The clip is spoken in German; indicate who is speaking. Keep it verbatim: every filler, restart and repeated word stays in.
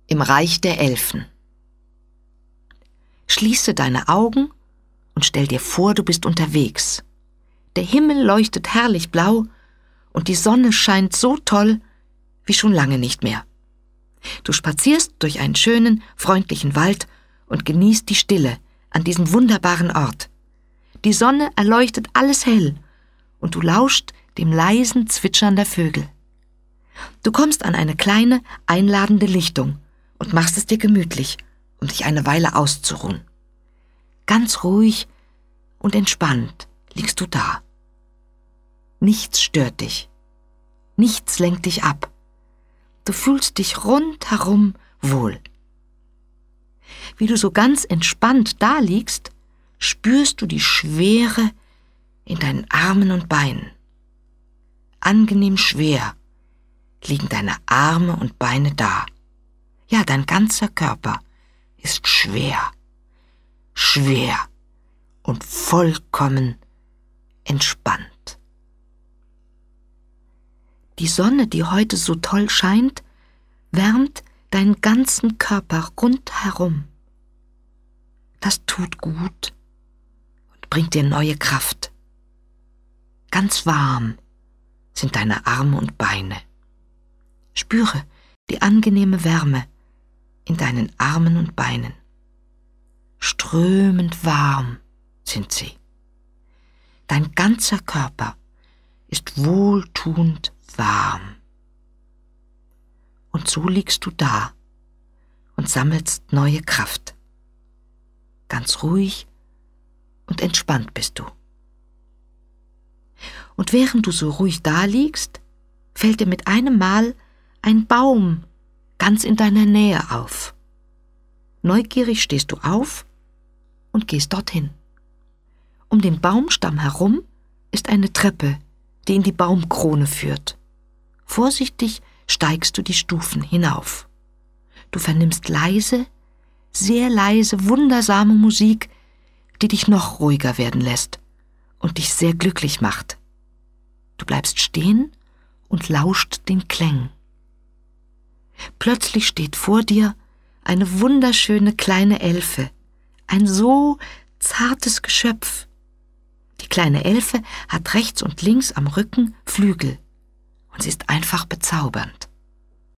Speaker 1: im Reich der Elfen. Schließe deine Augen und stell dir vor, du bist unterwegs. Der Himmel leuchtet herrlich blau und die Sonne scheint so toll wie schon lange nicht mehr. Du spazierst durch einen schönen, freundlichen Wald und genießt die Stille an diesem wunderbaren Ort. Die Sonne erleuchtet alles hell und du lauscht dem leisen Zwitschern der Vögel. Du kommst an eine kleine, einladende Lichtung und machst es dir gemütlich, um dich eine Weile auszuruhen. Ganz ruhig und entspannt liegst du da. Nichts stört dich. Nichts lenkt dich ab. Du fühlst dich rundherum wohl. Wie du so ganz entspannt da liegst, spürst du die Schwere in deinen Armen und Beinen. Angenehm schwer liegen deine Arme und Beine da. Ja, dein ganzer Körper ist schwer, schwer und vollkommen entspannt. Die Sonne, die heute so toll scheint, wärmt deinen ganzen Körper rundherum. Das tut gut und bringt dir neue Kraft. Ganz warm sind deine Arme und Beine. Spüre die angenehme Wärme in deinen Armen und Beinen. Strömend warm sind sie. Dein ganzer Körper ist wohltuend warm. Und so liegst du da und sammelst neue Kraft. Ganz ruhig und entspannt bist du. Und während du so ruhig da liegst, fällt dir mit einem Mal ein Baum ganz in deiner Nähe auf. Neugierig stehst du auf und gehst dorthin. Um den Baumstamm herum ist eine Treppe, die in die Baumkrone führt. Vorsichtig steigst du die Stufen hinauf. Du vernimmst leise, sehr leise, wundersame Musik, die dich noch ruhiger werden lässt und dich sehr glücklich macht. Du bleibst stehen und lauscht den Klängen. Plötzlich steht vor dir eine wunderschöne kleine Elfe, ein so zartes Geschöpf. Die kleine Elfe hat rechts und links am Rücken Flügel und sie ist einfach bezaubernd.